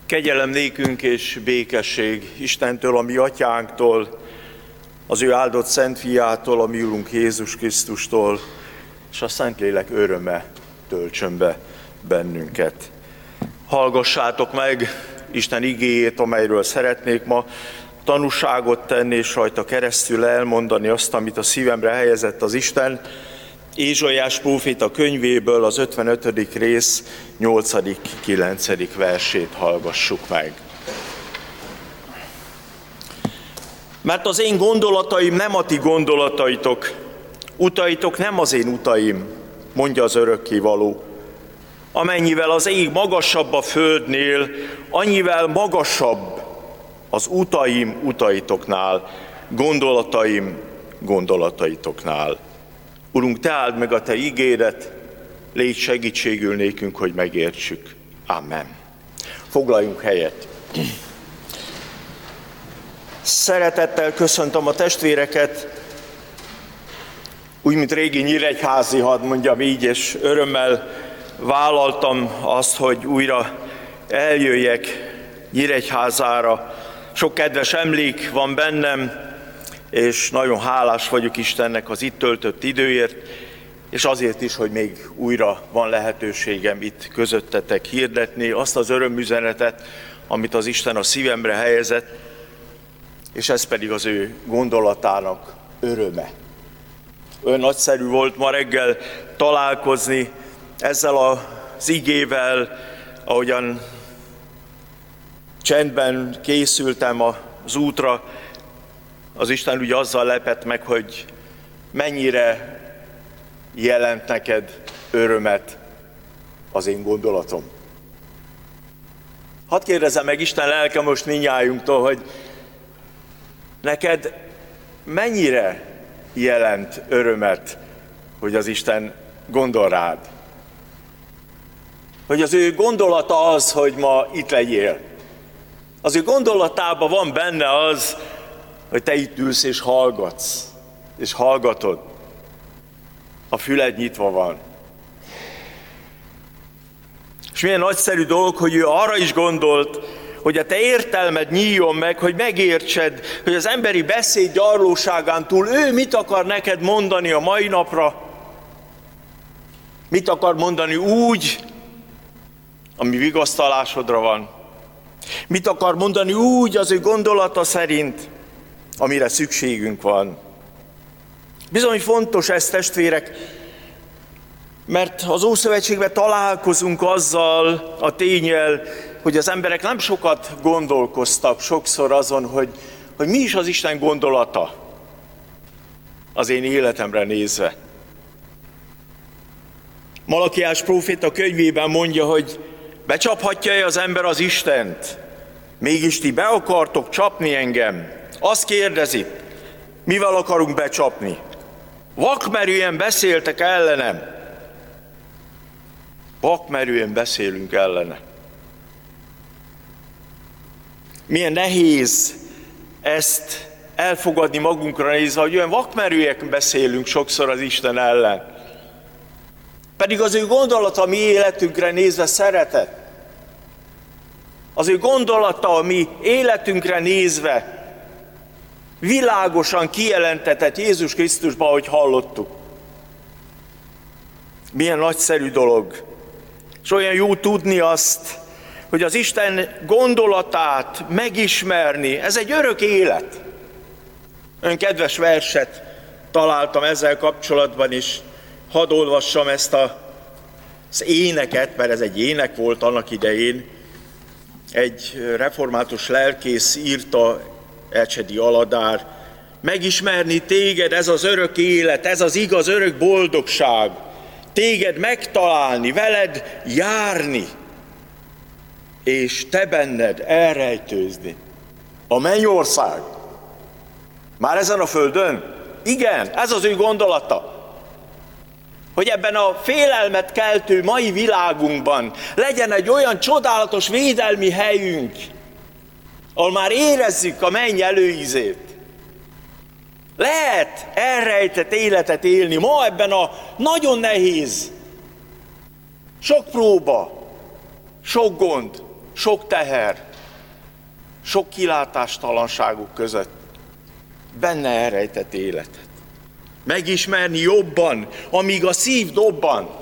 Kegyelem nékünk és békesség Istentől, a mi atyánktól, az ő áldott szent fiától, a mi Urunk Jézus Krisztustól, és a Szentlélek öröme töltsön be bennünket. Hallgassátok meg Isten igéjét, amelyről szeretnék ma tanúságot tenni, és rajta keresztül elmondani azt, amit a szívemre helyezett az Isten. Ézsaiás próféta könyvéből az 55. rész 8.-9. versét hallgassuk meg. Mert az én gondolataim nem a ti gondolataitok, utaitok nem az én utaim, mondja az örökkévaló. Amennyivel az ég magasabb a földnél, annyivel magasabb az utaim utaitoknál, gondolataim gondolataitoknál. Urunk, Te áld meg a Te ígéret, légy segítségül nékünk, hogy megértsük. Amen. Foglaljunk helyet. Szeretettel köszöntöm a testvéreket, úgy, mint régi nyíregyházi, hadd mondjam így, és örömmel vállaltam azt, hogy újra eljöjjek Nyíregyházára. Sok kedves emlék van bennem, és nagyon hálás vagyok Istennek az itt töltött időért, és azért is, hogy még újra van lehetőségem itt közöttetek hirdetni azt az örömüzenetet, amit az Isten a szívemre helyezett, és ez pedig az ő gondolatának öröme. Olyan nagyszerű volt ma reggel találkozni ezzel az igével, ahogyan csendben készültem az útra. Az Isten ugye azzal lepett meg, hogy mennyire jelent neked örömet az én gondolatom. Hadd kérdezzem meg Isten lelke most mindnyájunktól, hogy neked mennyire jelent örömet, hogy az Isten gondol rád? Hogy az ő gondolata az, hogy ma itt legyél. Az ő gondolatában van benne az, hogy te itt ülsz és hallgatsz, és hallgatod. A füled nyitva van. És milyen nagyszerű dolog, hogy ő arra is gondolt, hogy a te értelmed nyíljon meg, hogy megértsed, hogy az emberi beszéd gyarlóságán túl ő mit akar neked mondani a mai napra, mit akar mondani úgy, ami vigasztalásodra van, mit akar mondani úgy az ő gondolata szerint, amire szükségünk van. Bizony fontos ez, testvérek, mert az Ószövetségben találkozunk azzal a ténnyel, hogy az emberek nem sokat gondolkoztak sokszor azon, hogy mi is az Isten gondolata az én életemre nézve. Malakiás próféta könyvében mondja, hogy becsaphatja-e az ember az Istent? Mégis ti be akartok csapni engem. Azt kérdezi, mivel akarunk becsapni? Vakmerően beszéltek ellenem. Vakmerően beszélünk ellene. Milyen nehéz ezt elfogadni magunkra nézve, hogy olyan vakmerőek beszélünk sokszor az Isten ellen. Pedig az ő gondolata a mi életünkre nézve szeretet. Az ő gondolata a mi életünkre nézve világosan kijelentetett Jézus Krisztusban, ahogy hallottuk. Milyen nagyszerű dolog. És olyan jó tudni azt, hogy az Isten gondolatát megismerni, ez egy örök élet. Olyan kedves verset találtam ezzel kapcsolatban is. Hadd olvassam ezt az éneket, mert ez egy ének volt annak idején. Egy református lelkész írta, Ecsedi Aladár, megismerni téged, ez az örök élet, ez az igaz örök boldogság, téged megtalálni, veled járni, és te benned elrejtőzni. A mennyország. Már ezen a földön? Igen, ez az ő gondolata. Hogy ebben a félelmet keltő mai világunkban legyen egy olyan csodálatos védelmi helyünk, ahol már érezzük a menny előízét. Lehet elrejtett életet élni ma ebben a nagyon nehéz, sok próba, sok gond, sok teher, sok kilátástalanságuk között benne elrejtett életet. Megismerni jobban, amíg a szív dobban.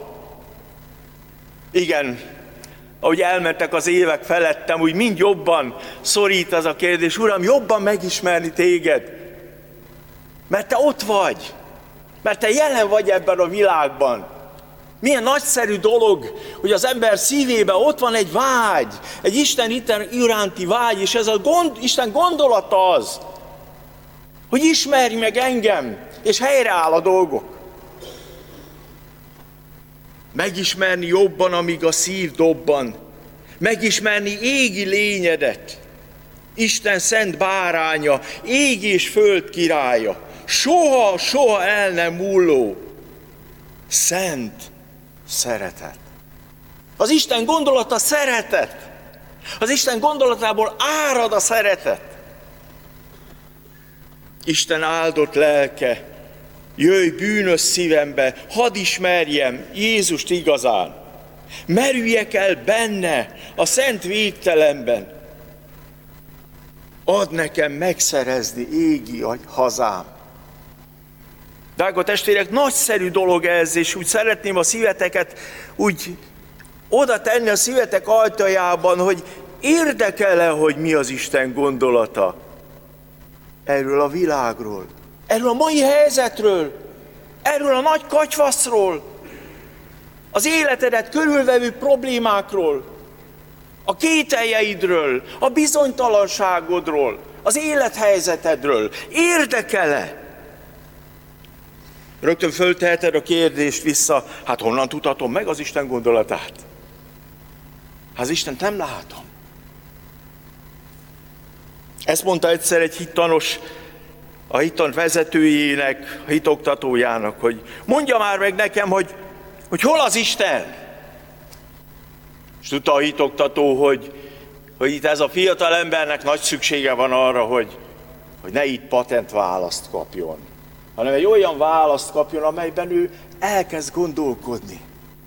Igen, ahogy elmentek az évek felettem, úgy mind jobban szorít ez a kérdés. Uram, jobban megismerni téged, mert te ott vagy, mert te jelen vagy ebben a világban. Milyen nagyszerű dolog, hogy az ember szívében ott van egy vágy, egy Isten iránti vágy, és ez a Isten gondolata az, hogy ismerj meg engem, és helyreáll a dolgok. Megismerni jobban, amíg a szív dobban. Megismerni égi lényedet. Isten szent báránya, ég és föld királya. Soha el nem múló, szent szeretet. Az Isten gondolata szeretet. Az Isten gondolatából árad a szeretet. Isten áldott lelke, jöjj bűnös szívembe, hadd ismerjem Jézust igazán. Merüljek el benne, a szent végtelenben. Add nekem megszerezni égi hazám. Drága testvérek, nagyszerű dolog ez, és úgy szeretném a szíveteket úgy oda tenni a szívetek ajtajában, hogy érdekel-e, hogy mi az Isten gondolata erről a világról, erről a mai helyzetről, erről a nagy katyvaszról, az életedet körülvevő problémákról, a kételjeidről, a bizonytalanságodról, az élethelyzetedről. Érdekel-e? Rögtön fölteheted a kérdést vissza, hát honnan tudhatom meg az Isten gondolatát? Hát az Istent nem látom. Ezt mondta egyszer egy hittanos, a hittan vezetőjének, a hitoktatójának, hogy mondja már meg nekem, hogy hol az Isten? És tudta a hitoktató, hogy itt ez a fiatal embernek nagy szüksége van arra, hogy ne itt patent választ kapjon, hanem egy olyan választ kapjon, amelyben ő elkezd gondolkodni.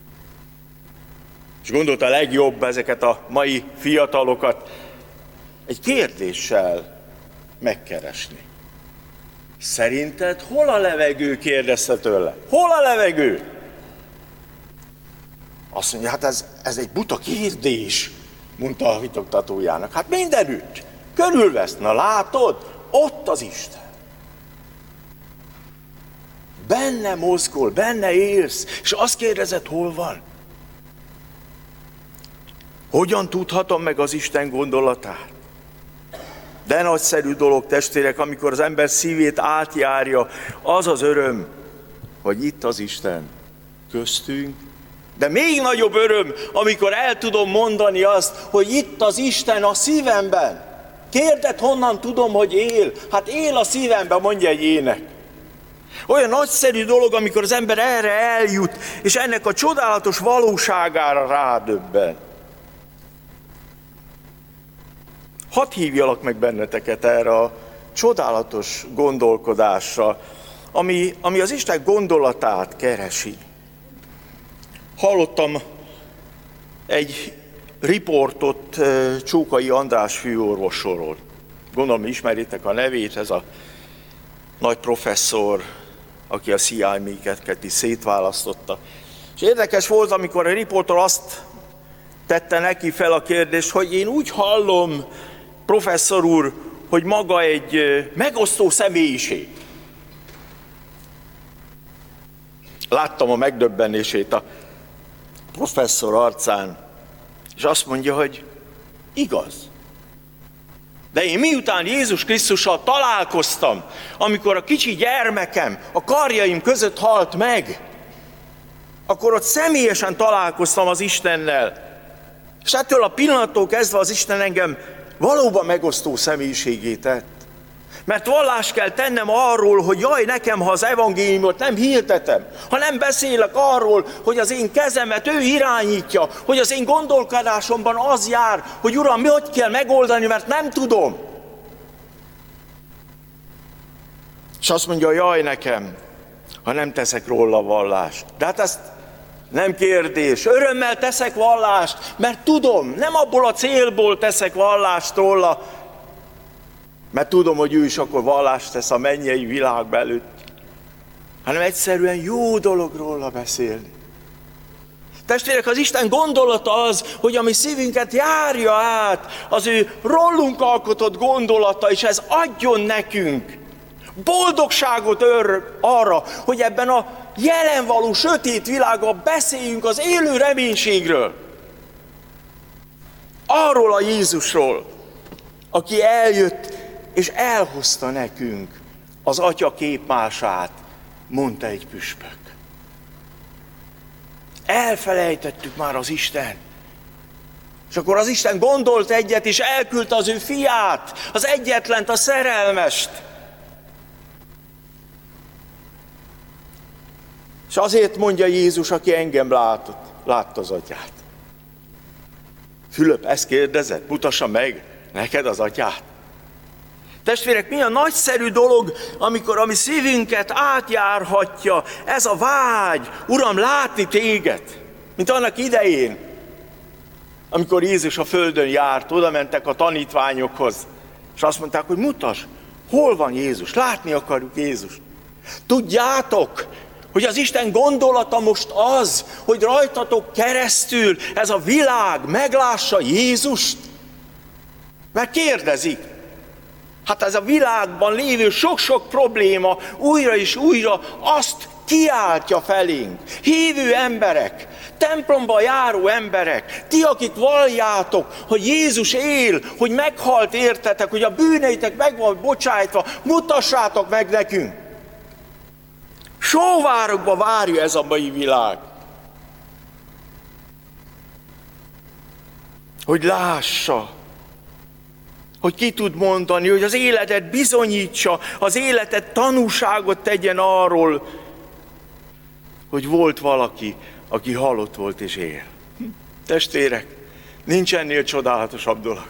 És gondolta legjobb ezeket a mai fiatalokat egy kérdéssel megkeresni. Szerinted hol a levegő? Kérdezte tőle. Hol a levegő? Azt mondja, hát ez egy buta kérdés, mondta a hitoktatójának. Hát mindenütt, körülvesz, na látod, ott az Isten. Benne mozgol, benne élsz, és azt kérdezed, hol van? Hogyan tudhatom meg az Isten gondolatát? De nagyszerű dolog, testvérek, amikor az ember szívét átjárja, az az öröm, hogy itt az Isten köztünk. De még nagyobb öröm, amikor el tudom mondani azt, hogy itt az Isten a szívemben. Kérded, honnan tudom, hogy él? Hát él a szívemben, mondja egy ének. Olyan nagyszerű dolog, amikor az ember erre eljut, és ennek a csodálatos valóságára rádöbben. Hadd hívjalak meg benneteket erre a csodálatos gondolkodásra, ami az Isten gondolatát keresi. Hallottam egy riportot Csókai András főorvosról. Gondolom, ismeritek a nevét, ez a nagy professzor, aki a CIMI-ket is szétválasztotta. És érdekes volt, amikor a riporter azt tette neki fel a kérdést, hogy én úgy hallom, professzor úr, hogy maga egy megosztó személyiség. Láttam a megdöbbenését a professzor arcán, és azt mondja, hogy igaz. De én miután Jézus Krisztussal találkoztam, amikor a kicsi gyermekem a karjaim között halt meg, akkor ott személyesen találkoztam az Istennel. És ettől a pillanattól kezdve az Isten engem valóban megosztó személyiségé tett. Mert vallást kell tennem arról, hogy jaj, nekem, ha az evangéliumot nem hirdetem, ha nem beszélek arról, hogy az én kezemet ő irányítja, hogy az én gondolkodásomban az jár, hogy Uram, mi hogy kell megoldani, mert nem tudom. És azt mondja, jaj nekem, ha nem teszek róla vallást. De hát Nem kérdés. Örömmel teszek vallást, mert tudom, nem abból a célból teszek vallást róla, mert tudom, hogy ő is akkor vallást tesz a mennyei világ előtt, hanem egyszerűen jó dolog róla beszélni. Testvérek, az Isten gondolata az, hogy a mi szívünket járja át az ő rólunk alkotott gondolata, és ez adjon nekünk boldogságot arra, hogy ebben a jelen való sötét világban beszéljünk az élő reménységről. Arról a Jézusról, aki eljött és elhozta nekünk az Atya képmását, mondta egy püspök. Elfelejtettük már az Isten. És akkor az Isten gondolt egyet, és elküldte az ő fiát, az egyetlent, a szerelmest. És azért mondja Jézus, aki engem látta az Atyát. Fülöp, ezt kérdezed? Mutassa meg neked az Atyát. Testvérek, milyen nagyszerű dolog, amikor a mi szívünket átjárhatja ez a vágy, Uram, látni téged, mint annak idején, amikor Jézus a földön járt, oda mentek a tanítványokhoz, és azt mondták, hogy mutasd, hol van Jézus, látni akarjuk Jézust. Tudjátok, hogy az Isten gondolata most az, hogy rajtatok keresztül ez a világ meglássa Jézust? Mert kérdezik, hát ez a világban lévő sok-sok probléma újra és újra azt kiáltja felénk. Hívő emberek, templomba járó emberek, ti, akik valljátok, hogy Jézus él, hogy meghalt értetek, hogy a bűneitek meg van bocsájtva, mutassátok meg nekünk. Sóvárokba várja ez a mai világ. Hogy lássa, hogy ki tud mondani, hogy az életet bizonyítsa, az életet tanúságot tegyen arról, hogy volt valaki, aki halott volt és él. Testvérek, nincs ennél csodálatosabb dolog.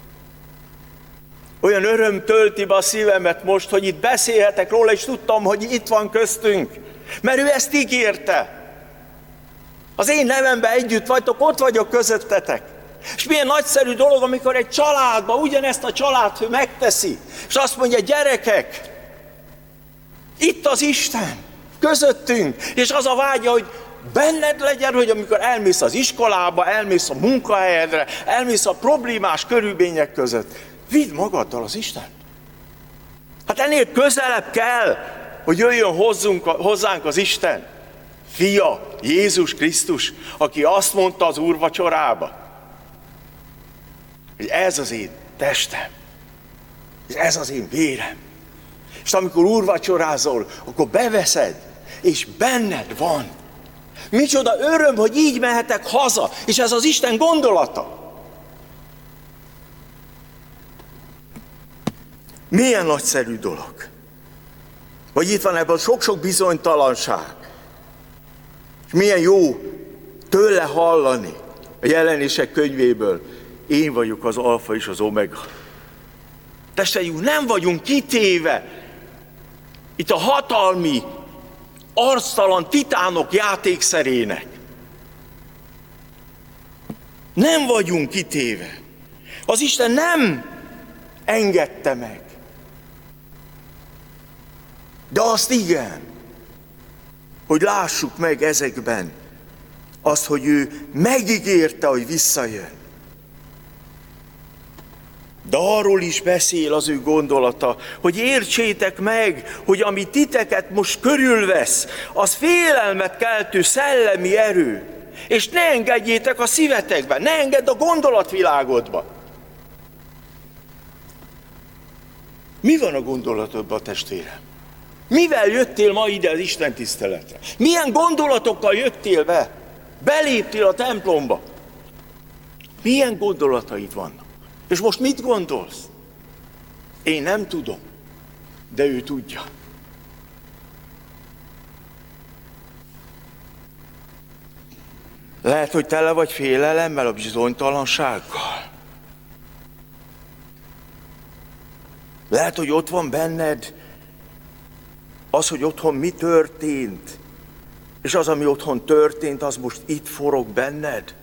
Olyan öröm tölti be a szívemet most, hogy itt beszélhetek róla, és tudtam, hogy itt van köztünk. Mert ő ezt ígérte. Az én nevemben együtt vagytok, ott vagyok közöttetek. És milyen nagyszerű dolog, amikor egy családban ugyanezt a családfő megteszi, és azt mondja, gyerekek, itt az Isten, közöttünk, és az a vágya, hogy benned legyen, hogy amikor elmész az iskolába, elmész a munkahelyedre, elmész a problémás körülmények között, vidd magaddal az Isten. Hát ennél közelebb kell, hogy jöjjön hozzánk az Isten. Fia, Jézus Krisztus, aki azt mondta az úrvacsorába, hogy ez az én testem, és ez az én vérem. És amikor úrvacsorázol, akkor beveszed, és benned van. Micsoda öröm, hogy így mehetek haza, és ez az Isten gondolata. Milyen nagyszerű dolog. Hogy itt van ebben sok-sok bizonytalanság. És milyen jó tőle hallani a Jelenések könyvéből. Én vagyok az alfa és az omega. Testvéreim, nem vagyunk kitéve itt a hatalmi, arctalan titánok játékszerének. Nem vagyunk kitéve. Az Isten nem engedte meg. De azt igen, hogy lássuk meg ezekben azt, hogy ő megígérte, hogy visszajön. De arról is beszél az ő gondolata, hogy értsétek meg, hogy ami titeket most körülvesz, az félelmet keltő szellemi erő. És ne engedjétek a szívetekbe, ne engedd a gondolatvilágodba. Mi van a gondolatodban, testvérem? Mivel jöttél ma ide az Isten tiszteletre? Milyen gondolatokkal jöttél be? Beléptél a templomba? Milyen gondolataid vannak? És most mit gondolsz? Én nem tudom, de ő tudja. Lehet, hogy tele vagy félelemmel, a bizonytalansággal. Lehet, hogy ott van benned az, hogy otthon mi történt, És az, ami otthon történt, az most itt forog benned?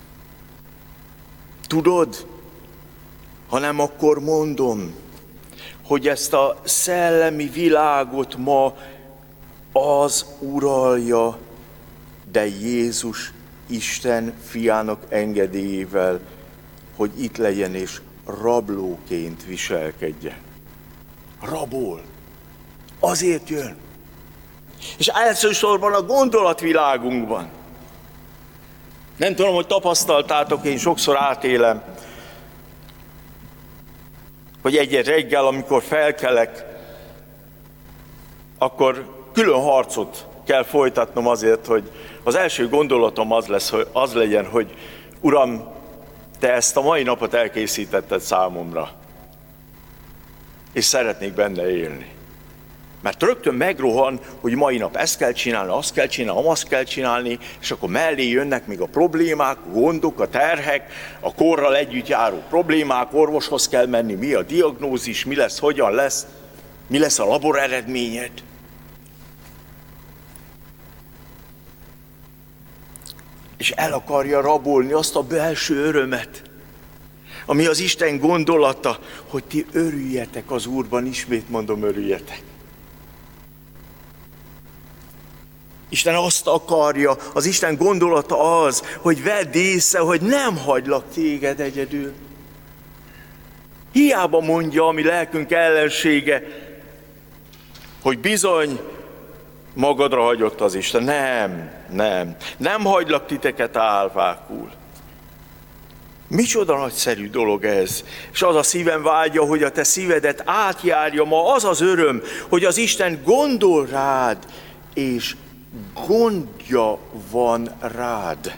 Tudod? Ha nem, akkor mondom, hogy ezt a szellemi világot ma az uralja, de Jézus Isten fiának engedélyével, hogy itt legyen és rablóként viselkedjen. Rabol. Azért jön. És elsősorban a gondolatvilágunkban. Nem tudom, hogy tapasztaltátok, én sokszor átélem, hogy egy reggel, amikor felkelek, akkor külön harcot kell folytatnom azért, hogy az első gondolatom az legyen, hogy Uram, Te ezt a mai napot elkészítetted számomra, és szeretnék benne élni. Mert rögtön megrohan, hogy mai nap ezt kell csinálni, azt kell csinálni, azt kell csinálni, és akkor mellé jönnek még a problémák, a gondok, a terhek, a korral együtt járó problémák, orvoshoz kell menni, mi a diagnózis, mi lesz, hogyan lesz, mi lesz a labor eredményed. És el akarja rabolni azt a belső örömet, ami az Isten gondolata, hogy ti örüljetek az Úrban, ismét mondom, örüljetek. Isten azt akarja, az Isten gondolata az, hogy vedd észre, hogy nem hagylak téged egyedül. Hiába mondja a mi lelkünk ellensége, hogy bizony magadra hagyott az Isten. Nem hagylak titeket álvákul. Micsoda nagyszerű dolog ez. És az a szívem vágya, hogy a te szívedet átjárja ma az az öröm, hogy az Isten gondol rád, és gondja van rád.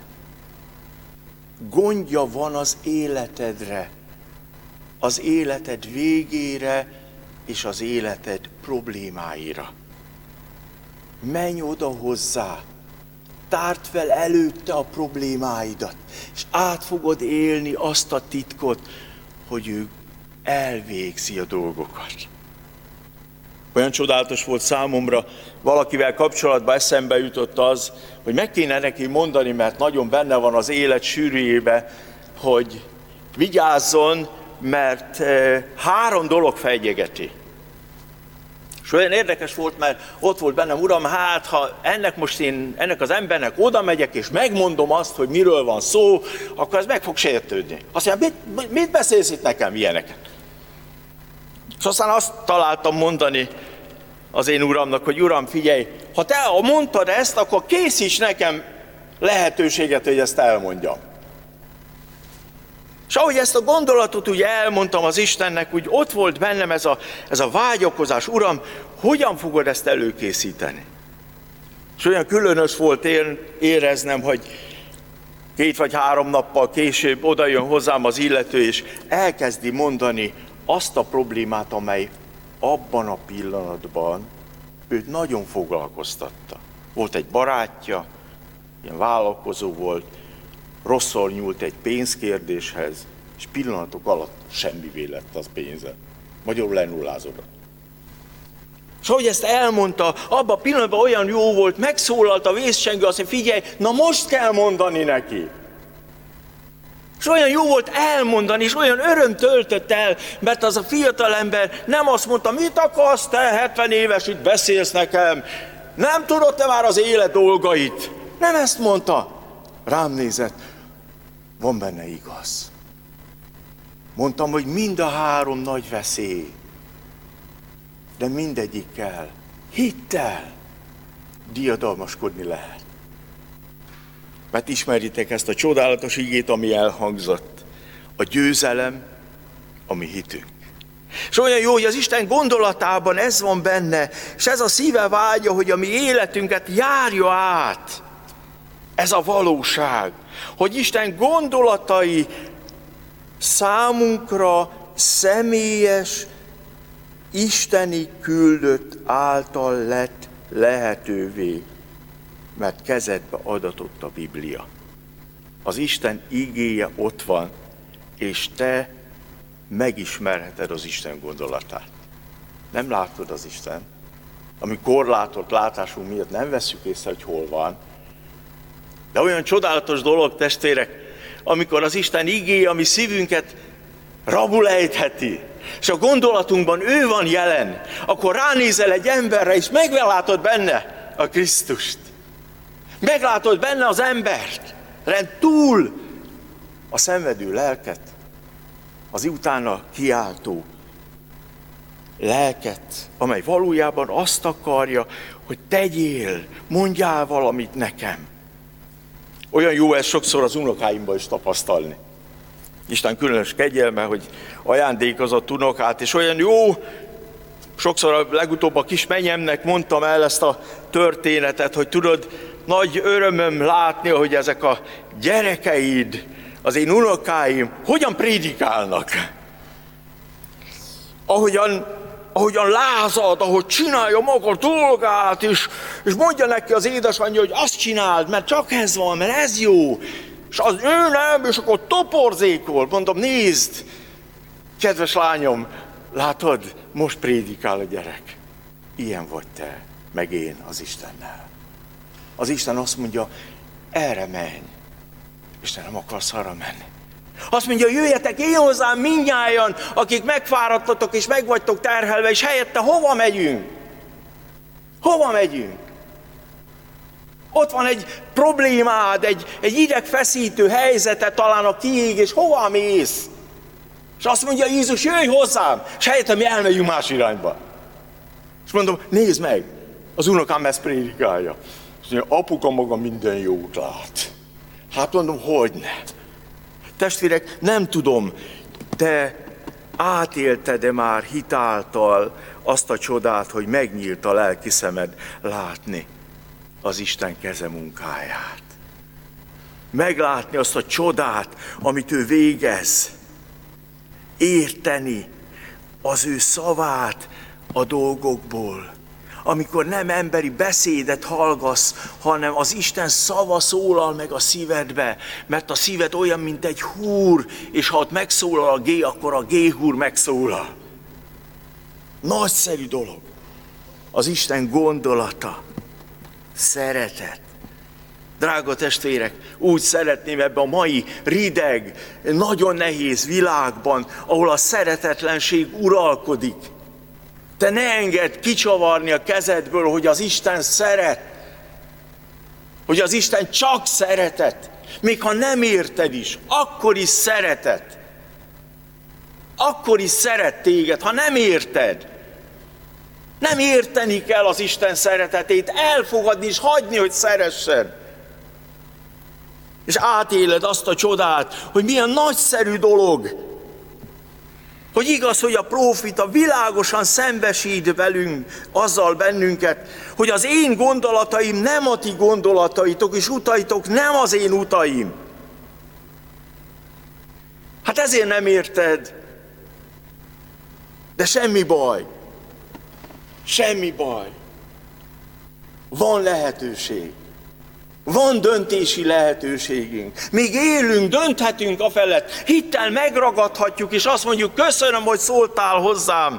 Gondja van az életedre, az életed végére és az életed problémáira. Menj oda hozzá, tárd fel előtte a problémáidat, és át fogod élni azt a titkot, hogy ő elvégzi a dolgokat. Olyan csodálatos volt számomra, valakivel kapcsolatban eszembe jutott az, hogy meg kéne neki mondani, mert nagyon benne van az élet sűrűjébe, hogy vigyázzon, mert 3 dolog fenyegeti. És olyan érdekes volt, mert ott volt bennem, Uram, hát ha ennek az embernek oda megyek, és megmondom azt, hogy miről van szó, akkor ez meg fog sértődni. Azt mondja, mit beszélsz itt nekem ilyeneket? És aztán azt találtam mondani az én Uramnak, hogy Uram, figyelj, ha te mondtad ezt, akkor készíts nekem lehetőséget, hogy ezt elmondjam. És ahogy ezt a gondolatot úgy elmondtam az Istennek, úgy ott volt bennem ez a vágyakozás, Uram, hogyan fogod ezt előkészíteni? És olyan különös volt éreznem, hogy 2 vagy 3 nappal később oda jön hozzám az illető, és elkezdi mondani azt a problémát, amely abban a pillanatban őt nagyon foglalkoztatta. Volt egy barátja, ilyen vállalkozó volt, rosszul nyúlt egy pénzkérdéshez, és pillanatok alatt semmivé lett az pénze. Magyarul lenullázódott. És ahogy ezt elmondta, abban a pillanatban olyan jó volt, megszólalt a vészcsengő, azt mondja, figyelj, na most kell mondani neki. És olyan jó volt elmondani, és olyan öröm töltött el, mert az a fiatalember nem azt mondta, mit akarsz te, 70 éves, itt beszélsz nekem, nem tudod te már az élet dolgait. Nem ezt mondta. Rám nézett, van benne igaz. Mondtam, hogy mind a 3 nagy veszély, de mindegyikkel hittel diadalmaskodni lehet. Mert ismeritek ezt a csodálatos igét, ami elhangzott. A győzelem, a mi hitünk. És olyan jó, hogy az Isten gondolatában ez van benne, és ez a szíve vágya, hogy a mi életünket járja át. Ez a valóság, hogy Isten gondolatai számunkra személyes, isteni küldött által lett lehetővé, mert kezedbe adatott a Biblia. Az Isten igéje ott van, és te megismerheted az Isten gondolatát. Nem látod az Isten, ami korlátolt látásunk miatt nem vesszük észre, hogy hol van. De olyan csodálatos dolog, testvérek, amikor az Isten igéje, ami szívünket rabul ejtheti, és a gondolatunkban ő van jelen, akkor ránézel egy emberre, és meglátod benne a Krisztust. Meglátod benne az embert, túl a szenvedő lelket, az utána kiáltó lelket, amely valójában azt akarja, hogy tegyél, mondjál valamit nekem. Olyan jó ezt sokszor az unokáimban is tapasztalni. Isten különös kegyelme, hogy ajándékozott unokát, és olyan jó, sokszor legutóbb a kis menyemnek mondtam el ezt a történetet, hogy tudod, nagy örömöm látni, hogy ezek a gyerekeid, az én unokáim hogyan prédikálnak. Ahogyan lázad, ahogy csinálja maga dolgát, és mondja neki az édesanyja, hogy azt csináld, mert csak ez van, mert ez jó. És az ő nem, és akkor toporzékol. Mondom, nézd, kedves lányom, látod, most prédikál a gyerek. Ilyen vagy te, meg én az Istennel. Az Isten azt mondja, erre menj, és te nem akarsz arra menni. Azt mondja, jöjjetek én hozzám mindnyájan, akik megfáradtatok és meg vagytok terhelve, és helyette hova megyünk? Hova megyünk? Ott van egy problémád, egy idegfeszítő helyzete, talán a kiégés, hova mész? És azt mondja Jézus, jöjj hozzám, és helyette mi elmegyünk más irányba. És mondom, nézd meg, az unokám ezt prédikálja. És mondja, apuka maga minden jót lát. Hát mondom, hogyne. Testvérek, nem tudom, te átélted-e már hitáltal azt a csodát, hogy megnyílt a lelki szemed látni az Isten keze munkáját. Meglátni azt a csodát, amit ő végez. Érteni az ő szavát a dolgokból. Amikor nem emberi beszédet hallgatsz, hanem az Isten szava szólal meg a szívedbe, mert a szíved olyan, mint egy húr, és ha ott megszólal a G, akkor a G-húr megszólal. Nagyszerű dolog. Az Isten gondolata, szeretet. Drága testvérek, úgy szeretném ebbe a mai rideg, nagyon nehéz világban, ahol a szeretetlenség uralkodik. Te ne engedd kicsavarni a kezedből, hogy az Isten szeret, hogy az Isten csak szeretet, még ha nem érted is, akkor is szeretet. Akkor is szeret téged, ha nem érted. Nem érteni kell az Isten szeretetét, elfogadni és hagyni, hogy szeressen. És átéled azt a csodát, hogy milyen nagyszerű dolog, hogy igaz, hogy a prófita világosan szembesít velünk, azzal bennünket, hogy az én gondolataim nem a ti gondolataitok, és utaitok nem az én utaim. Hát ezért nem érted. De semmi baj. Semmi baj. Van lehetőség. Van döntési lehetőségünk. Még élünk, dönthetünk afelett. Hittel megragadhatjuk, és azt mondjuk, köszönöm, hogy szóltál hozzám.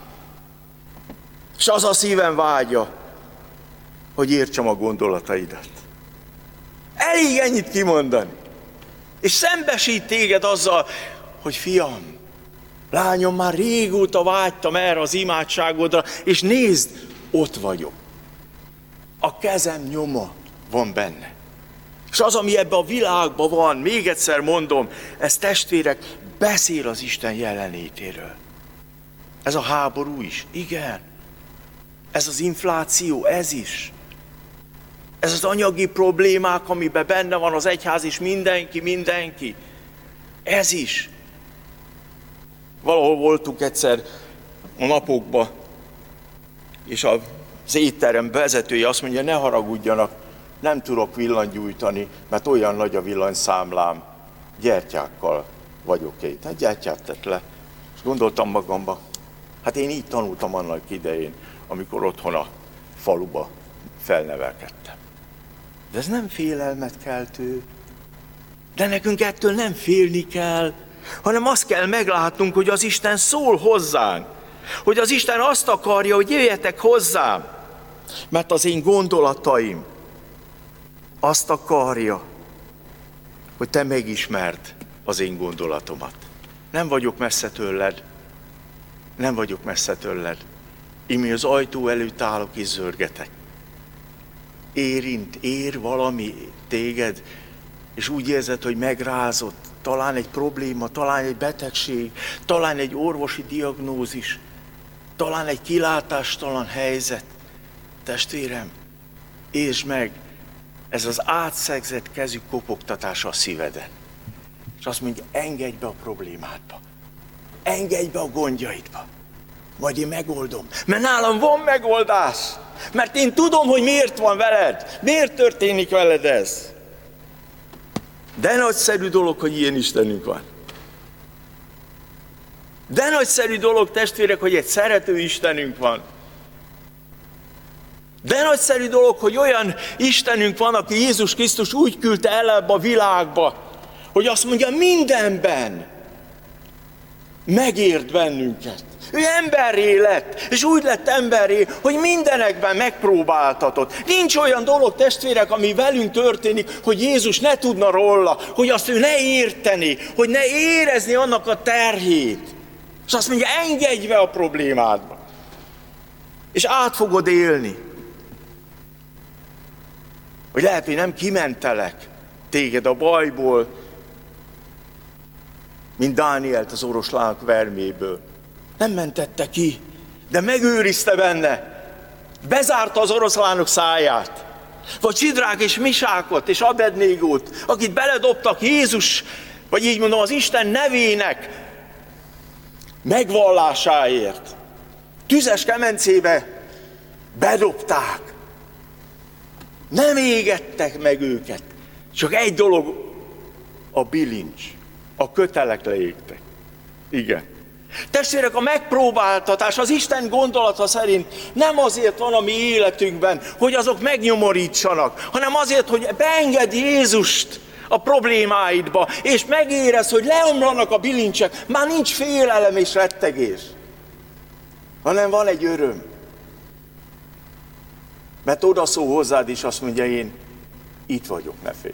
És az a szívem vágya, hogy értsem a gondolataidat. Elég ennyit kimondani. És szembesít téged azzal, hogy fiam, lányom, már régóta vágytam erre az imádságodra, és nézd, ott vagyok. A kezem nyoma van benne. És az, ami ebben a világban van, még egyszer mondom, ez testvérek, beszél az Isten jelenlétéről. Ez a háború is, igen. Ez az infláció, ez is. Ez az anyagi problémák, amiben benne van az egyház és mindenki. Ez is. Valahol voltunk egyszer a napokban, és az étterem vezetője azt mondja, ne haragudjanak, nem tudok villanyt gyújtani, mert olyan nagy a villanyszámlám, gyertyákkal vagyok itt. Hát gyertyát tett le. És gondoltam magamba, hát én így tanultam annak idején, amikor otthon a faluba felnevelkedtem. De ez nem félelmet keltő. De nekünk ettől nem félni kell, hanem azt kell meglátnunk, hogy az Isten szól hozzánk. Hogy az Isten azt akarja, hogy jöjjetek hozzám, mert az én gondolataim azt akarja, hogy te megismerd az én gondolatomat. Nem vagyok messze tőled. Nem vagyok messze tőled. Imi az ajtó előtt állok és zörgetek. Ér valami téged, és úgy érzed, hogy megrázott. Talán egy probléma, talán egy betegség, talán egy orvosi diagnózis, talán egy kilátástalan helyzet. Testvérem, értsd meg, ez az átszegzett kezű kopogtatása a szíveden. És azt mondja, engedj be a problémádba. Engedj be a gondjaidba. Majd én megoldom. Mert nálam van megoldás. Mert én tudom, hogy miért van veled. Miért történik veled ez. De nagyszerű dolog, hogy ilyen Istenünk van. De nagyszerű dolog, testvérek, hogy egy szerető Istenünk van. De nagyszerű dolog, hogy olyan Istenünk van, aki Jézus Krisztus úgy küldte el ebbe a világba, hogy azt mondja, mindenben megért bennünket. Ő emberré lett, és úgy lett emberré, hogy mindenekben megpróbáltatott. Nincs olyan dolog, testvérek, ami velünk történik, hogy Jézus ne tudna róla, hogy azt ő ne érteni, hogy ne érezni annak a terhét. És azt mondja, engedj be a problémádba. És át fogod élni. Hogy lehet, hogy nem kimentelek téged a bajból, mint Dánielt az oroszlánok verméből. Nem mentette ki, de megőrizte benne. Bezárta az oroszlánok száját. Vagy Sidrák és Misákot és Abednégót, akit beledobtak Jézus, vagy így mondom, az Isten nevének megvallásáért. Tüzes kemencébe bedobták. Nem égettek meg őket. Csak egy dolog, a bilincs. A kötelek leégtek. Igen. Testvérek, a megpróbáltatás az Isten gondolata szerint nem azért van a mi életünkben, hogy azok megnyomorítsanak, hanem azért, hogy beenged Jézust a problémáidba, és megérez, hogy leomlanak a bilincsek, már nincs félelem és rettegés, hanem van egy öröm. Mert odaszól hozzád is azt mondja, én itt vagyok, ne félj.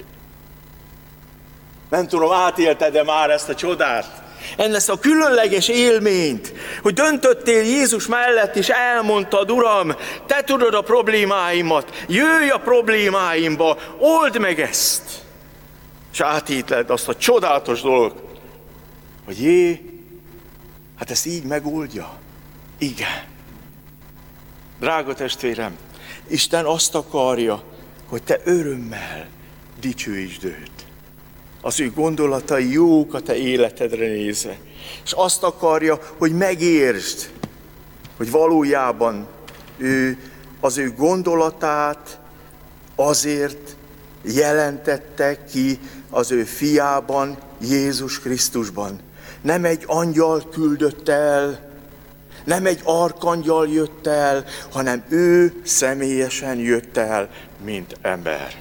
Nem tudom, átélted-e már ezt a csodát? Ezt a különleges élményt, hogy döntöttél Jézus mellett, és elmondtad, Uram, te tudod a problémáimat, jöjj a problémáimba, old meg ezt. És átélted azt a csodálatos dolog, hogy hát ezt így megoldja. Igen. Drága testvérem, Isten azt akarja, hogy te örömmel dicsőítsd őt. Az ő gondolatai jók a te életedre nézve. És azt akarja, hogy megértsd, hogy valójában az ő gondolatát azért jelentette ki az ő fiában, Jézus Krisztusban. Nem egy angyal küldött el, nem egy arkangyal jött el, hanem ő személyesen jött el, mint ember.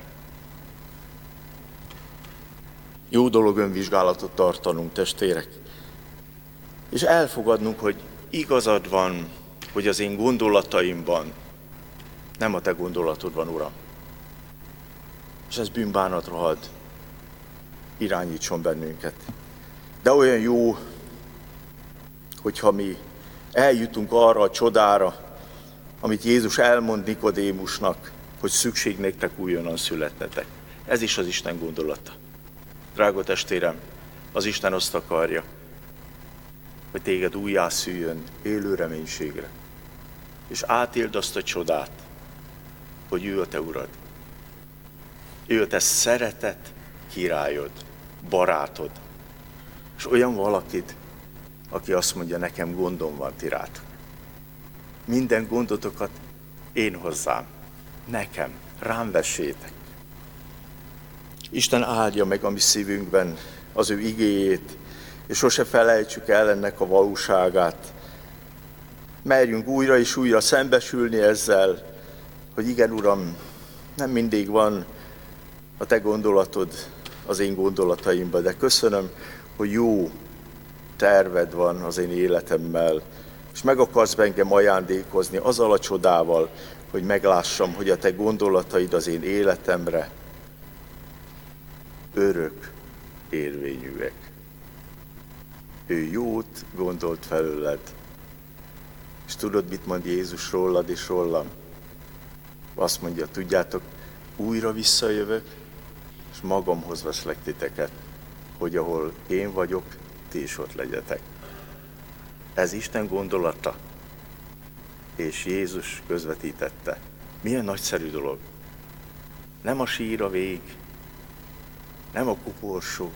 Jó dolog önvizsgálatot tartanunk, testvérek. És elfogadnunk, hogy igazad van, hogy az én gondolataimban nem a te gondolatod van, Uram. És ez bűnbánatra hadd irányítson bennünket. De olyan jó, hogyha mi eljutunk arra a csodára, amit Jézus elmond Nikodémusnak, hogy szükség nektek újonnan születnetek. Ez is az Isten gondolata. Drága testvérem, az Isten azt akarja, hogy téged újjászüljön élő reménységre, és átéld azt a csodát, hogy ő a te urad. Ő a te szeretett királyod, barátod, és olyan valakid, aki azt mondja, nekem gondom van ti rátok. Minden gondotokat én hozzám, nekem, rám vessétek. Isten áldja meg a mi szívünkben az ő igéjét, és sose felejtsük el ennek a valóságát. Merjünk újra és újra szembesülni ezzel, hogy igen, Uram, nem mindig van a te gondolatod az én gondolataimban, de köszönöm, hogy jó terved van az én életemmel, és meg akarsz engem ajándékozni azzal a csodával, hogy meglássam, hogy a te gondolataid az én életemre örök érvényűek. Ő jót gondolt felőled. És tudod, mit mond Jézus rólad és rólam? Azt mondja, tudjátok, újra visszajövök, és magamhoz veszlek titeket, hogy ahol én vagyok, ti is ott legyetek. Ez Isten gondolata, és Jézus közvetítette. Milyen nagyszerű dolog. Nem a sír a vég, nem a kuporsó,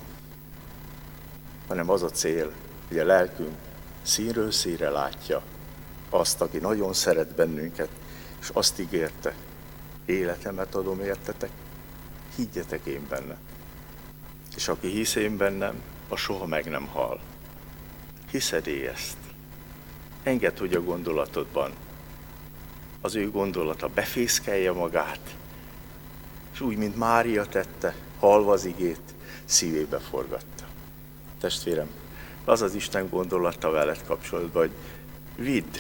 hanem az a cél, hogy a lelkünk színről színre látja azt, aki nagyon szeret bennünket, és azt ígérte, életemet adom értetek, higgyetek én benne. És aki hisz én bennem, az soha meg nem hal. Hiszed-e ezt? Engedd, hogy a gondolatodban az ő gondolata befészkelje magát, és úgy, mint Mária tette, hallva az igét, szívébe forgatta. Testvérem, az az Isten gondolata veled kapcsolatban, hogy vidd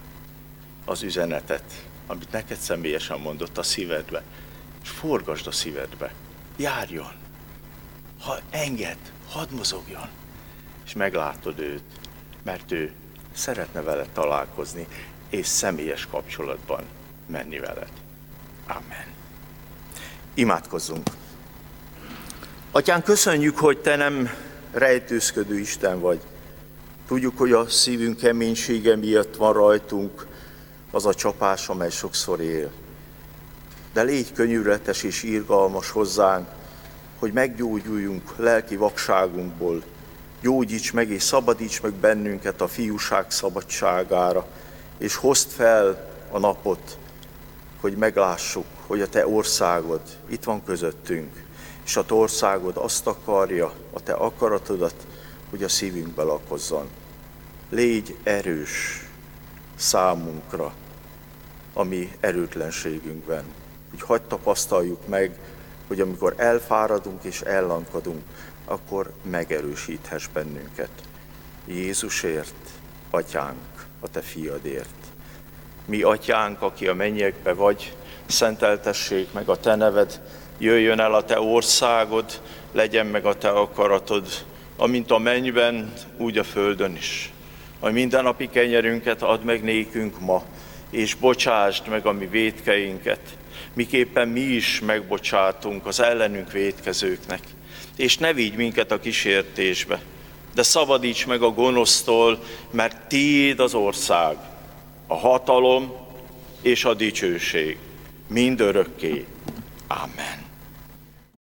az üzenetet, amit neked személyesen mondott a szívedbe, és forgasd a szívedbe. Járjon, engedd, hadd mozogjon, és meglátod őt, mert ő szeretne veled találkozni, és személyes kapcsolatban menni veled. Amen. Imádkozzunk. Atyán, köszönjük, hogy te nem rejtőzködő Isten vagy. Tudjuk, hogy a szívünk keménysége miatt van rajtunk az a csapás, amely sokszor él. De légy könyörületes és irgalmas hozzánk, hogy meggyógyuljunk lelki vakságunkból. Gyógyíts meg és szabadíts meg bennünket a fiúság szabadságára, és hozd fel a napot, hogy meglássuk, hogy a te országod itt van közöttünk, és a te országod azt akarja, a te akaratodat, hogy a szívünkbe lakozzon. Légy erős számunkra a mi erőtlenségünkben, hogy hadd tapasztaljuk meg, hogy amikor elfáradunk és ellankadunk, akkor megerősíthess bennünket. Jézusért, Atyánk, a te fiadért. Mi Atyánk, aki a mennyekbe vagy, szenteltessék meg a te neved, jöjjön el a te országod, legyen meg a te akaratod, amint a mennyben, úgy a földön is. A mindennapi kenyerünket add meg nékünk ma, és bocsásd meg a mi vétkeinket, miképpen mi is megbocsátunk az ellenünk vétkezőknek. És ne vigy minket a kísértésbe, de szabadíts meg a gonosztól, mert tiéd az ország, a hatalom és a dicsőség mindörökké. Amen.